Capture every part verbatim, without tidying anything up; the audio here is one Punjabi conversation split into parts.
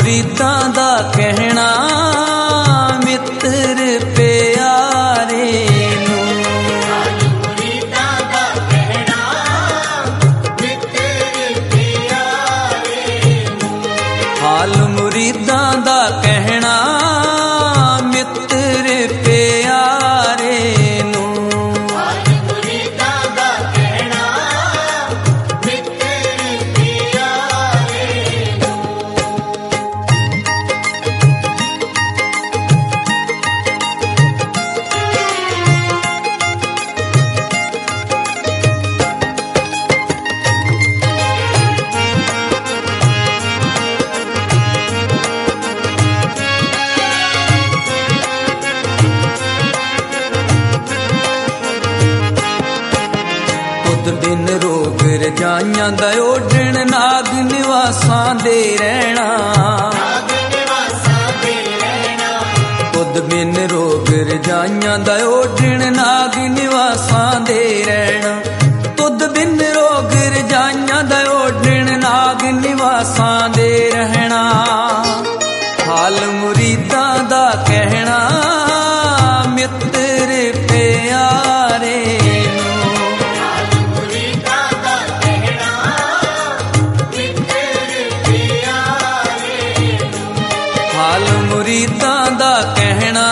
ਮੁਰੀਦਾਂ ਦਾ ਕਹਿਣਾ ਮਿੱਤਰ ਪਿਆਰੇ ਨੂੰ, ਹਾਲ ਮੁਰੀਦਾਂ ਦਾ ਕਹਿਣਾ ਮਿੱਤਰ ਪਿਆਰੇ ਨੂੰ, ਹਾਲ ਮੁਰੀਦਾਂ ਦਾ ਕਹਿਣਾ ਮਿੱਤਰ ਪਿਆਰੇ ਨੂੰ। ਹਾਲ ਮੁਰੀਦਾਂ ਦਾ ਕਹਿਣਾ ਮਿੱਤਰ ਪਿਆਰੇ ਨੂੰ। ਤੁਧ ਬਿਨ ਰੋਗ ਰਜਾਈਆਂ ਦਾ ਓਢਣ ਨਾਗ ਨਿਵਾਸਾਂ ਦੇ ਰਹਿਣਾ, ਨਾਗ ਨਿਵਾਸਾਂ ਦੇ ਰਹਿਣਾ, ਤੁਧ ਬਿਨ ਰੋਗ ਰਜਾਈਆਂ ਦਾ ਓਢਣ ਨਾਗ ਨਿਵਾਸਾਂ ਦੇ ਰਹਿਣਾ, ਤੁਧ ਬਿਨ ਰੋਗ ਰਜਾਈਆਂ ਦਾ ਓਢਣ ਨਾਗ ਨਿਵਾਸਾਂ ਦੇ ਰਹਿਣਾ। ਹਾਲ ਮੁਰੀਦਾਂ ਦਾ ਕਹਿਣਾ ਮਿੱਤਰ ਪਿਆਰੇ ਨੂੰ, ਹਾਲ ਮੁਰੀਦਾਂ ਦਾ ਕਹਿਣਾ ਮਿੱਤਰ ਪਿਆਰੇ ਨੂੰ। ਹਾਲ ਮੁਰੀਦਾਂ ਦਾ ਕਹਿਣਾ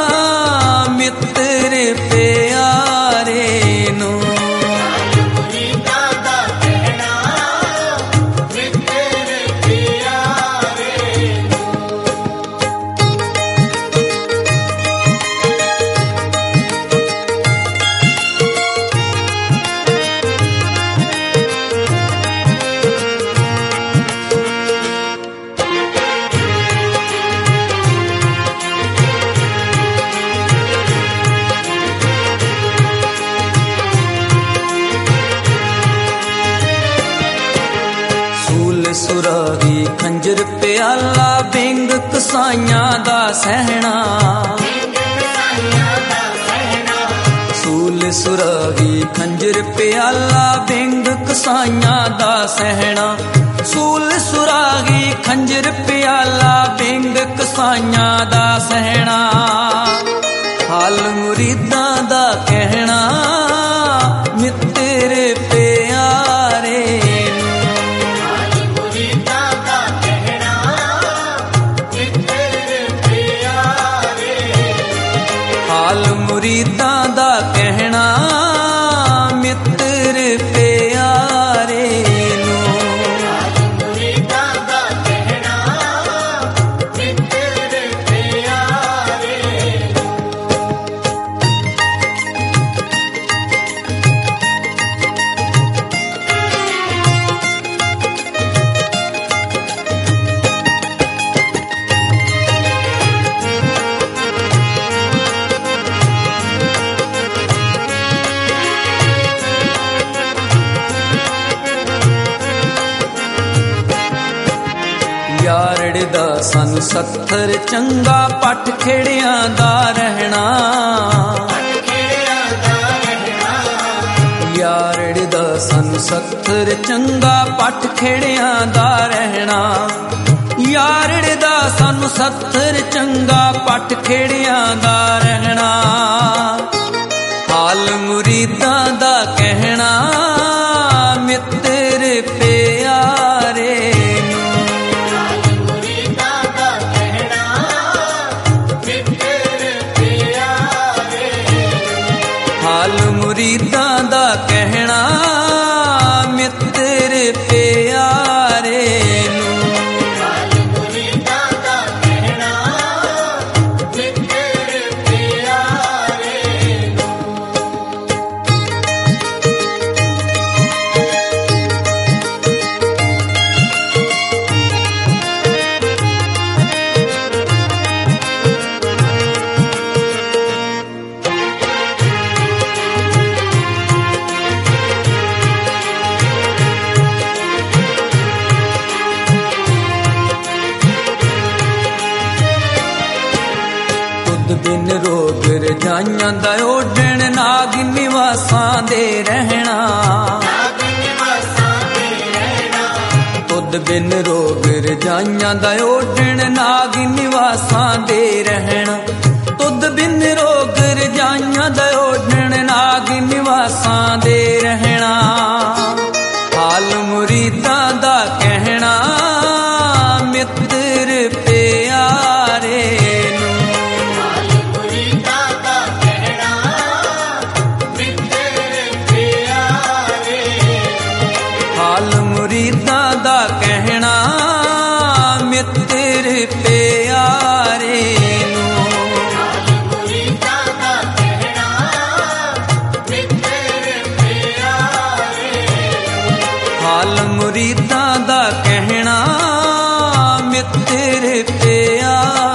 ਮਿੱਤਰ ਪਿਆਰੇ ਨੂੰ। ਹਾਲ ਮੁਰੀਦਾਂ ਦਾ ਕਹਿਣਾ ਮਿੱਤਰ ਪਿਆਰੇ ਨੂੰ। ਸੂਲ ਸੁਰਾਗੀ ਖੰਜਰ ਪਿਆਲਾ ਬਿੰਗ ਕਸਾਈਆਂ ਦਾ ਸਹਿਣਾ, ਸੂਲ ਸੁਰਾਗੀ ਖੰਜਰ ਪਿਆਲਾ ਬਿੰਗ ਕਸਾਈਆਂ ਦਾ ਸਹਿਣਾ, ਸੂਲ ਸੁਰਾਗੀ ਖੰਜਰ ਪਿਆਲਾ ਬਿੰਗ ਕਸਾਈਆਂ ਦਾ ਸਹਿਣਾ। ਹਾਲ ਮੁਰੀਦਾਂ ਦਾ ਕਹਿਣਾ ਮਿੱਤਰ ਪਿਆਰੇ ਨੂੰ, ਹਾਲ ਮੁਰੀਦਾਂ ਦਾ ਕਹਿਣਾ ਮਿੱਤਰ ਪਿਆਰੇ ਨੂੰ। ਹਾਲ ਮੁਰੀਦਾਂ ਦਾ ਕਹਿਣਾ ਮਿੱਤਰ ਪਿਆਰੇ ਨੂੰ। ਹਾਲ ਮੁਰੀਦਾਂ ਦਾ ਕਹਿਣਾ ਮਿੱਤਰ ਪਿਆਰੇ ਨੂੰ। ਯਾਰੜ ਦਾ ਸਾਨੂੰ ਸੱਥਰ ਚੰਗਾ ਪੱਟ ਖੇੜਿਆਂ ਦਾ ਰਹਿਣਾ, ਖੇੜਿਆਂ ਦਾ ਰਹਿਣਾ, ਯਾਰੜ ਦਾ ਸਾਨੂੰ ਸੱਥਰ ਚੰਗਾ ਪੱਟ ਖੇੜਿਆਂ ਦਾ ਰਹਿਣਾ, ਯਾਰੜ ਦਾ ਸਾਨੂੰ ਸੱਥਰ ਚੰਗਾ ਪੱਟ ਖੇੜਿਆਂ ਦਾ ਰਹਿਣਾ। ਹਾਲ ਮੁਰੀਦਾਂ ਦਾ ਕਹਿਣਾ ਮਿੱਤਰ ਪਿਆਰੇ ਨੂੰ, ਹਾਲ ਮੁਰੀਦਾਂ ਦਾ ਕਹਿਣਾ ਮਿੱਤਰ ਪਿਆਰੇ ਨੂੰ। ਹਾਲ ਮੁਰੀਦਾਂ ਦਾ ਕਹਿਣਾ ਮਿੱਤਰ ਪਿਆਰੇ ਨੂੰ। ਹਾਲ ਮੁਰੀਦਾਂ ਦਾ ਕਹਿਣਾ ਮਿੱਤਰ ਪਿਆਰੇ ਨੂੰ। ਬਿਨ ਰੋਗ ਰਜਾਈਆਂ ਦਾ ਓਢਣ ਨਾਗ ਨਿਵਾਸਾਂ ਦੇ ਰਹਿਣਾ, ਨਾਗ ਨਿਵਾਸਾਂ ਦੇ ਰਹਿਣਾ, ਤੁਧ ਬਿਨ ਰੋਗ ਰਜਾਈਆਂ ਦਾ ਓਢਣ ਨਾਗ ਨਿਵਾਸਾਂ ਦੇ ਰਹਿਣਾ ਤੁਧ ਬਿਨ ਰੋਗ ਰਜਾਈਆਂ ਦਾ ਓਢਣ ਨਾਗ ਨਿਵਾਸਾਂ ਦੇ ਰਹਿਣਾ ਹਾਲ ਮੁਰੀਦਾਂ ਦਾ ਕਹਿਣਾ ਮਿੱਤਰ ਪਿਆਰੇ ਨੂੰ ਹਾਲ ਮੁਰੀਦਾਂ ਦਾ ਕਹਿਣਾ ਮਿੱਤਰ ਪਿਆਰੇ ਹਾਲ ਮੁਰੀਦਾਂ ਦਾ ਕਹਿਣਾ ਮਿੱਤਰ ਪਿਆਰੇ ਨੂੰ ਹਾਲ ਮੁਰੀਦਾਂ ਦਾ ਕਹਿਣਾ ਮਿੱਤਰ ਪਿਆਰੇ ਹਾਲ ਮੁਰੀਦਾਂ ਦਾ ਕਹਿਣਾ ਮਿੱਤਰ ਪਿਆਰੇ